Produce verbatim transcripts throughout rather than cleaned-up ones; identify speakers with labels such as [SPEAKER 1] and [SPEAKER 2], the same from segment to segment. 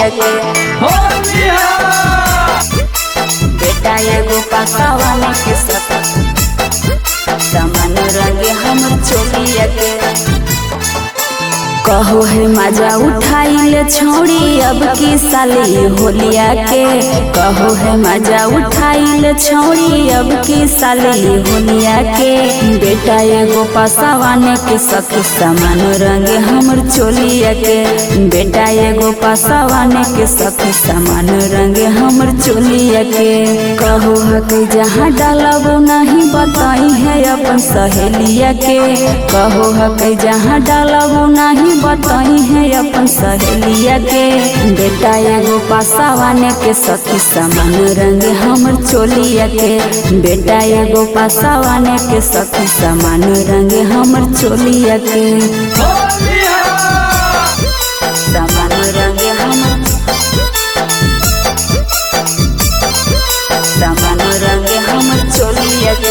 [SPEAKER 1] के बेटा एगो पकावन के सामान रंगे हमर चोलिया के कहो है मजा उठाइले छोड़ी अब की साली होलिया के कहो है मजा उठाइले छोड़ी अब की साली होलिया के बेटा एगो पसावाने के सखी सामान रंगे हमर चोलिया के बेटा एगो पसावाने के सखी सामान रंगे हमर चोलिया के कहो है कि जहाँ डालब नहीं बताई है अपन सहेलिया के कहो है कि जहाँ डालब नहीं बताई है अपन सहेलिया के बेटा एगो पसावाने के सखी सामान रंगे हमर चोलिया के बेटा एगो पसावाने के सखी सामान रंगे हमर चोलिया के सामान रंगे हमर सामान रंगे हमर चोलिया के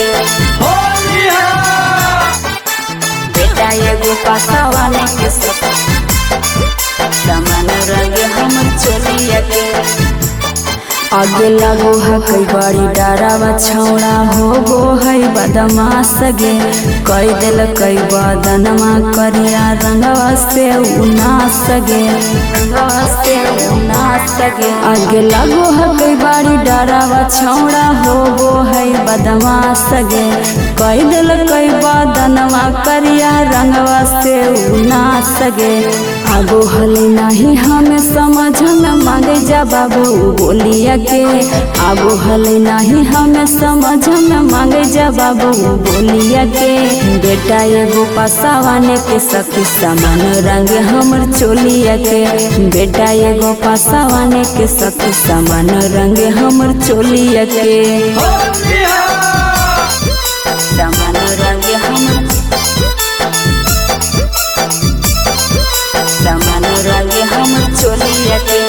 [SPEAKER 1] बेटा एगो पसावाने के सामान रंगे हमर चोलिया के आगे लगो है कई बड़ी डरावा छौड़ा हो गो है बदमाश गे कई दिल कई बदनमा करिया रंगवा से उनास गे रंगवा से उनास गे आगे लगो है कई बड़ी डरावा छौड़ा हो गो है बदमाश गे कई दिल कई बदनमा करिया रंगवा से उनास गे आगो हले नहीं हमें समझ में मांगे जा बाबू बोलिया के आगो हले नहीं हमें समझ में मांगे जा बाबू बोलिया के बेटा एगो पसावाने के सखी सामान रंगे हमर चोलिया के बेटा एगो पसावाने के सखी सामान रंगे हमर चोलिया के सामान रंगे हमर सामान रंगे हमर चोलिया के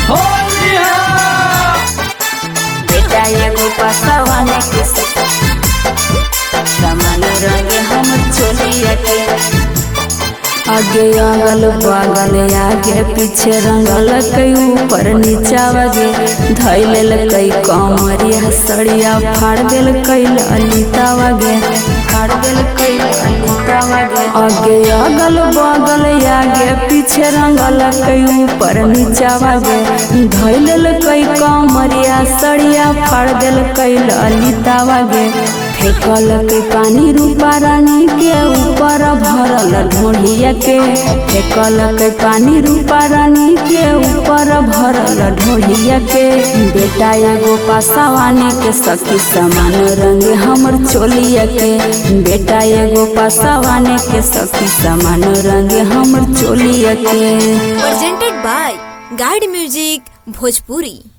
[SPEAKER 1] बेटा एगो पसावाने के सामान रंगे हमर चोलिया के आगे अगल बगल आगे पीछे रंगल कई ऊपर नीचा वगे धैल कई कमरिया सड़िया फाड़ दिल कई ललिता वगे फाड़ दिल कई ललिता वगे आगे अगल बगल आगे पीछे रंगल कई ऊपर नीचा वगे धैल कई कमरिया सड़िया फाड़ दिल कई ललिता वगे फेंकल के पानी रूपा रानी के ऊपर भरल ढोलिया के फेंकल के पानी रूपा रानी के ऊपर भरल ढोलिया के बेटा एगो पसावाने के सखी सामान रंगे हमर चोलिया के बेटा एगो पसावाने के सखी सामान रंगे हमर चोलिया के
[SPEAKER 2] presented by guide music Bhojpuri.